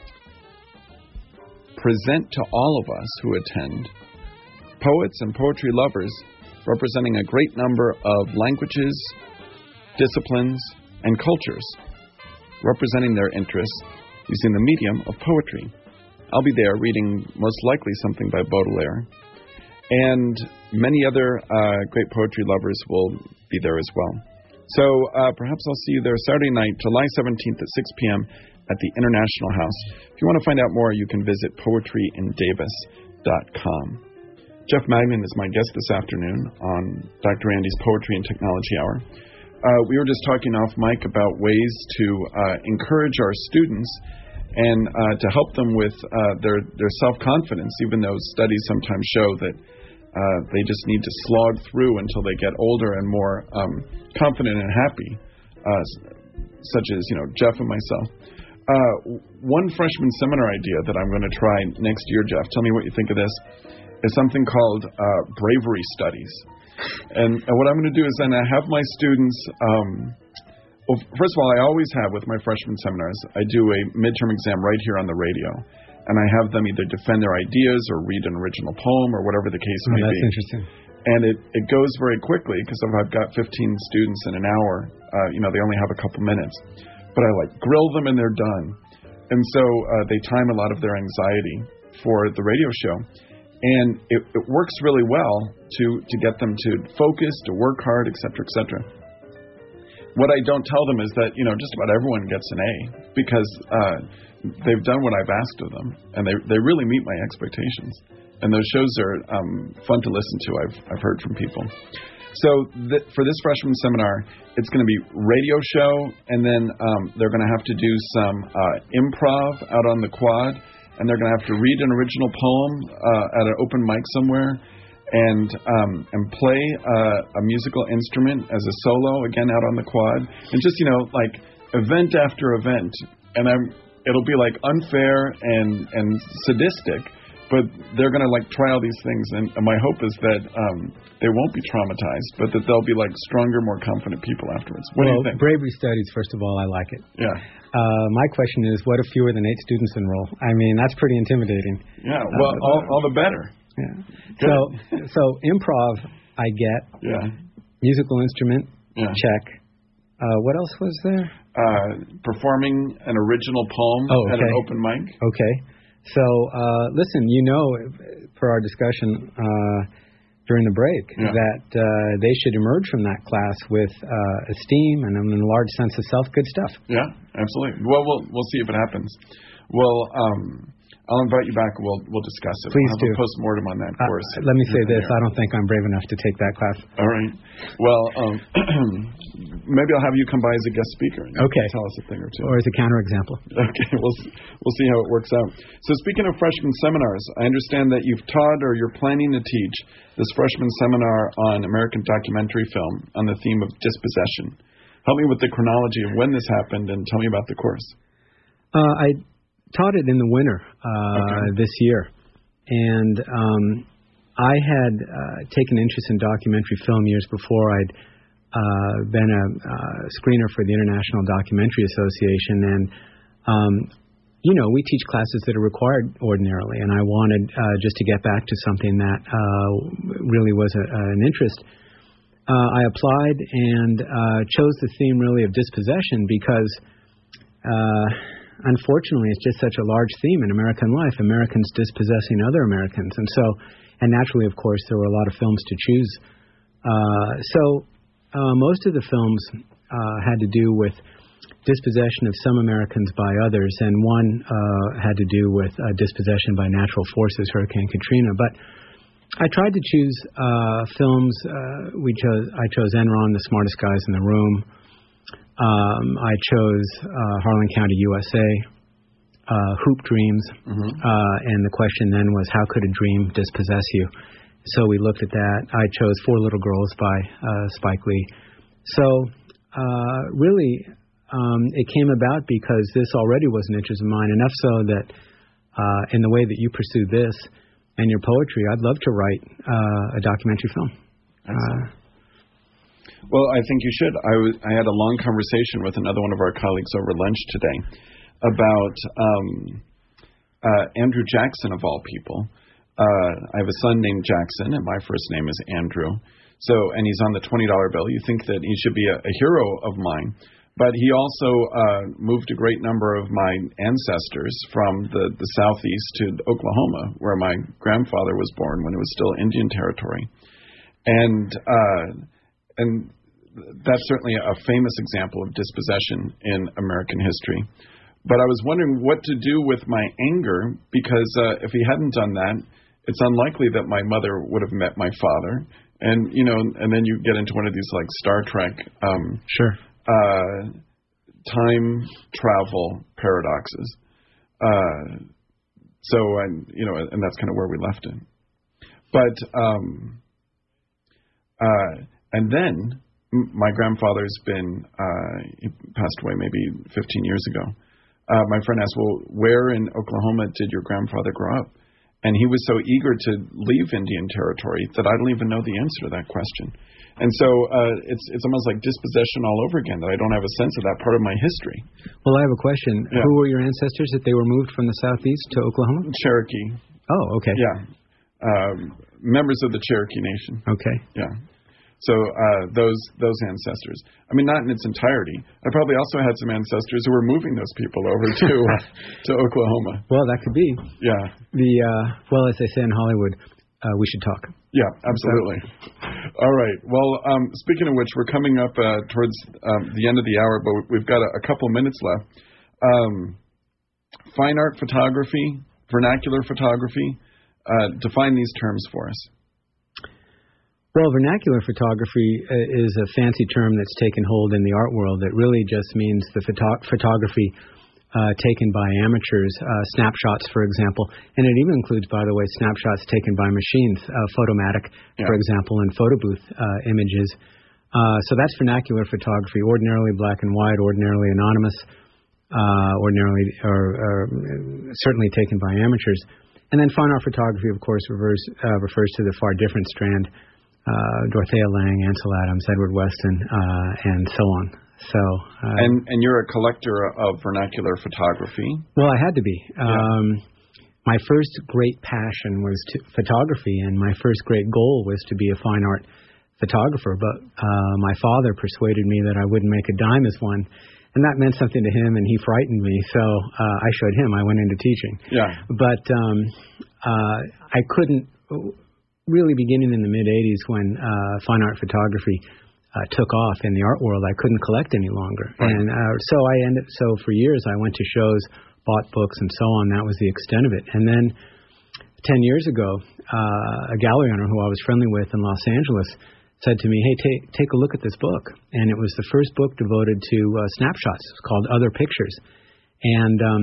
present to all of us who attend poets and poetry lovers representing a great number of languages, disciplines, and cultures, representing their interests using the medium of poetry. I'll be there reading most likely something by Baudelaire, and many other uh, great poetry lovers will be there as well. So uh, perhaps I'll see you there Saturday night, July seventeenth at six p.m. at the International House. If you want to find out more, you can visit poetry in davis dot com. Jeff Magnan is my guest this afternoon on Doctor Andy's Poetry and Technology Hour. Uh, we were just talking off mic about ways to uh, encourage our students and uh, to help them with uh, their, their self-confidence, even though studies sometimes show that uh, they just need to slog through until they get older and more um, confident and happy, uh, such as, you know, Jeff and myself. Uh, one freshman seminar idea that I'm going to try next year, Jeff, tell me what you think of this, is something called uh, bravery studies. And, and what I'm going to do is then I have my students, um, well, first of all, I always have with my freshman seminars, I do a midterm exam right here on the radio. And I have them either defend their ideas or read an original poem or whatever the case oh, may that's be. That's interesting. And it, it goes very quickly because if I've got fifteen students in an hour, uh, you know, they only have a couple minutes. But I like grill them and they're done. And so uh, they time a lot of their anxiety for the radio show. And it, it works really well to, to get them to focus, to work hard, et cetera, et cetera. What I don't tell them is that, you know, just about everyone gets an A because uh, they've done what I've asked of them, and they they really meet my expectations. And those shows are um, fun to listen to, I've, I've heard from people. So th- for this freshman seminar, it's going to be radio show, and then um, they're going to have to do some uh, improv out on the quad, and they're going to have to read an original poem uh, at an open mic somewhere, and um, and play uh, a musical instrument as a solo, again, out on the quad. And just, you know, like, event after event. And I'm it'll be, like, unfair and, and sadistic, but they're going to like try all these things, and, and my hope is that um, they won't be traumatized, but that they'll be like stronger, more confident people afterwards. What well, do you think? Bravery Studies, first of all, I like it. Yeah. Uh, my question is, what if fewer than eight students enroll? I mean, that's pretty intimidating. Yeah. Well, uh, all, all the better. Yeah. So, so improv, I get. Yeah. Musical instrument, yeah. check. Uh, what else was there? Uh, performing an original poem oh, okay. at an open mic. Okay. So, uh, listen, you know, for our discussion uh, during the break, yeah. that uh, they should emerge from that class with uh, esteem and an enlarged sense of self. Good stuff. Yeah, absolutely. Well, we'll we'll see if it happens. Well, um, I'll invite you back. We'll we'll discuss it. Please we'll have do. a post-mortem on that uh, course. Let me say this. I don't think I'm brave enough to take that class. All right. Well, um, maybe I'll have you come by as a guest speaker and okay. tell us a thing or two. Or as a counterexample. Okay. We'll, we'll see how it works out. So speaking of freshman seminars, I understand that you've taught or you're planning to teach this freshman seminar on American documentary film on the theme of dispossession. Help me with the chronology of when this happened and tell me about the course. Uh, I taught it in the winter uh, okay. this year, and um, I had uh, taken interest in documentary film years before. I'd uh, been a uh, screener for the International Documentary Association, and um, you know, we teach classes that are required ordinarily, and I wanted uh, just to get back to something that uh, really was a, an interest. Uh, I applied and uh, chose the theme really of dispossession because uh, unfortunately, it's just such a large theme in American life, Americans dispossessing other Americans. And so, and naturally, of course, there were a lot of films to choose. Uh, so uh, most of the films uh, had to do with dispossession of some Americans by others, and one uh, had to do with uh, dispossession by natural forces, Hurricane Katrina. But I tried to choose uh, films. Uh, we chose. I chose Enron, The Smartest Guys in the Room. Um, I chose uh, Harlan County, U S A, uh, Hoop Dreams, mm-hmm. uh, and the question then was, how could a dream dispossess you? So we looked at that. I chose Four Little Girls by uh, Spike Lee. So uh, really, um, it came about because this already was an interest of mine, enough so that uh, in the way that you pursue this and your poetry, I'd love to write uh, a documentary film. Uh, Well, I think you should. I, was, I had a long conversation with another one of our colleagues over lunch today about um, uh, Andrew Jackson, of all people. Uh, I have a son named Jackson, and my first name is Andrew. So, and he's on the twenty dollar bill. You think that he should be a, a hero of mine. But he also uh, moved a great number of my ancestors from the, the southeast to Oklahoma, where my grandfather was born when it was still Indian territory. And uh, and that's certainly a famous example of dispossession in American history. But I was wondering what to do with my anger, because uh, if he hadn't done that, it's unlikely that my mother would have met my father. And, you know, and then you get into one of these, like, Star Trek um, sure. uh, time travel paradoxes. Uh, so, and, you know, and that's kind of where we left it. But, um, uh, and then my grandfather's been, uh, he passed away maybe fifteen years ago. Uh, my friend asked, well, where in Oklahoma did your grandfather grow up? And he was so eager to leave Indian territory that I don't even know the answer to that question. And so uh, it's it's almost like dispossession all over again, that I don't have a sense of that part of my history. Well, I have a question. Yeah. Who were your ancestors that they were moved from the southeast to Oklahoma? Cherokee. Oh, okay. Yeah. Um, members of the Cherokee Nation. Okay. Yeah. So uh, those those ancestors. I mean, not in its entirety. I probably also had some ancestors who were moving those people over to uh, to Oklahoma. Well, that could be. Yeah. The uh, well, as they say in Hollywood, uh, we should talk. Yeah, absolutely. All right. Well, um, speaking of which, we're coming up uh, towards um, the end of the hour, but we've got a, a couple minutes left. Um, fine art photography, vernacular photography. Uh, define these terms for us. Well, vernacular photography is a fancy term that's taken hold in the art world that really just means the photo- photography uh, taken by amateurs, uh, snapshots, for example. And it even includes, by the way, snapshots taken by machines, uh, Photomatic, yeah. for example, and photo booth uh, images. Uh, so that's vernacular photography, ordinarily black and white, ordinarily anonymous, uh, ordinarily or, or certainly taken by amateurs. And then fine art photography, of course, refers, uh, refers to the far different strand, uh, Dorothea Lange, Ansel Adams, Edward Weston, uh, and so on. So, uh, and and you're a collector of vernacular photography. Well, I had to be. Yeah. Um, my first great passion was to photography, and my first great goal was to be a fine art photographer. But uh, my father persuaded me that I wouldn't make a dime as one, and that meant something to him, and he frightened me. So uh, I showed him. I went into teaching. Yeah. But um, uh, I couldn't really, beginning in the mid eighties when uh, fine art photography Uh, took off in the art world, I couldn't collect any longer. Right. And uh, so I ended, so for years I went to shows, bought books and so on. That was the extent of it. And then ten years ago, uh, a gallery owner who I was friendly with in Los Angeles said to me, hey, take, take a look at this book. And it was the first book devoted to uh, snapshots. It was called Other Pictures. And um,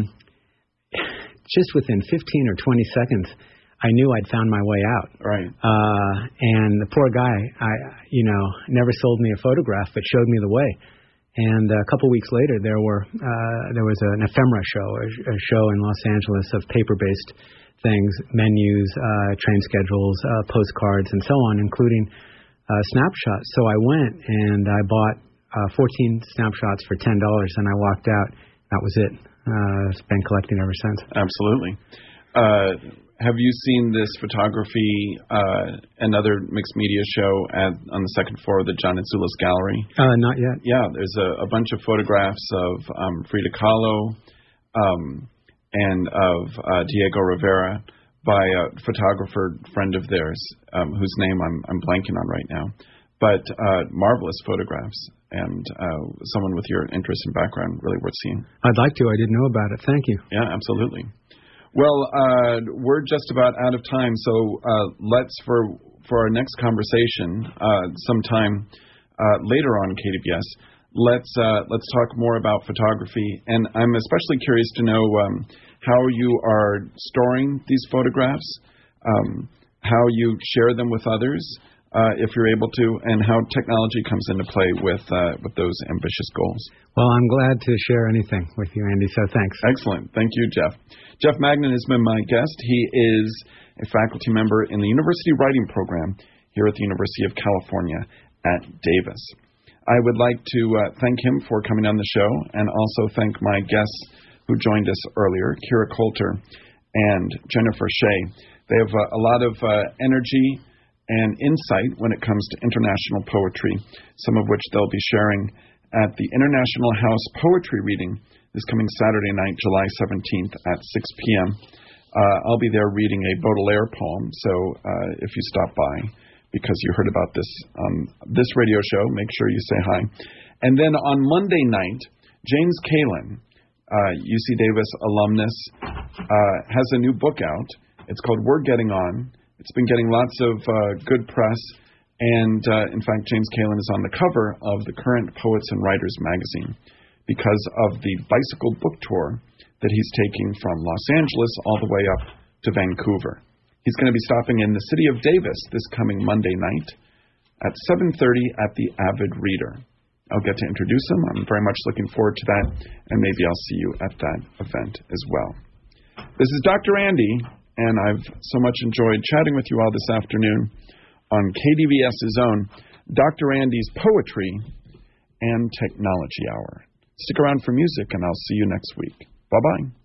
just within fifteen or twenty seconds, I knew I'd found my way out. Right. Uh, and the poor guy, I, you know, never sold me a photograph, but showed me the way. And a couple weeks later, there were uh, there was an ephemera show, a, a show in Los Angeles of paper-based things, menus, uh, train schedules, uh, postcards, and so on, including uh, snapshots. So I went and I bought uh, fourteen snapshots for ten dollars, and I walked out. That was it. Uh, I've been collecting ever since. Absolutely. Uh, Have you seen this photography, uh, another mixed media show at, on the second floor of the John Atsoulis Gallery? Uh, not yet. Yeah, there's a, a bunch of photographs of um, Frida Kahlo um, and of uh, Diego Rivera by a photographer friend of theirs, um, whose name I'm, I'm blanking on right now. But uh, marvelous photographs, and uh, someone with your interest and background really worth seeing. I'd like to. I didn't know about it. Thank you. Yeah, absolutely. Well, uh, we're just about out of time, so uh, let's, for for our next conversation, uh, sometime uh, later on K D V S, let's uh, let's talk more about photography. And I'm especially curious to know um, how you are storing these photographs, um, how you share them with others, uh, if you're able to, and how technology comes into play with uh, with those ambitious goals. Well, I'm glad to share anything with you, Andy, so thanks. Excellent. Thank you, Jeff. Jeff Magnan has been my guest. He is a faculty member in the University Writing Program here at the University of California at Davis. I would like to uh, thank him for coming on the show, and also thank my guests who joined us earlier, Kira Coulter and Jennifer Shea. They have uh, a lot of uh, energy and insight when it comes to international poetry, some of which they'll be sharing at the International House Poetry Reading this coming Saturday night, July seventeenth at six p.m. Uh, I'll be there reading a Baudelaire poem, so uh, if you stop by, because you heard about this on this radio show, make sure you say hi. And then on Monday night, James Kalin, uh, U C Davis alumnus, uh, has a new book out. It's called We're Getting On. It's been getting lots of uh, good press, and uh, in fact, James Kalin is on the cover of the current Poets and Writers magazine because of the bicycle book tour that he's taking from Los Angeles all the way up to Vancouver. He's going to be stopping in the city of Davis this coming Monday night at seven thirty at the Avid Reader. I'll get to introduce him. I'm very much looking forward to that, and maybe I'll see you at that event as well. This is Doctor Andy, and I've so much enjoyed chatting with you all this afternoon on K D V S's own Doctor Andy's Poetry and Technology Hour. Stick around for music, and I'll see you next week. Bye-bye.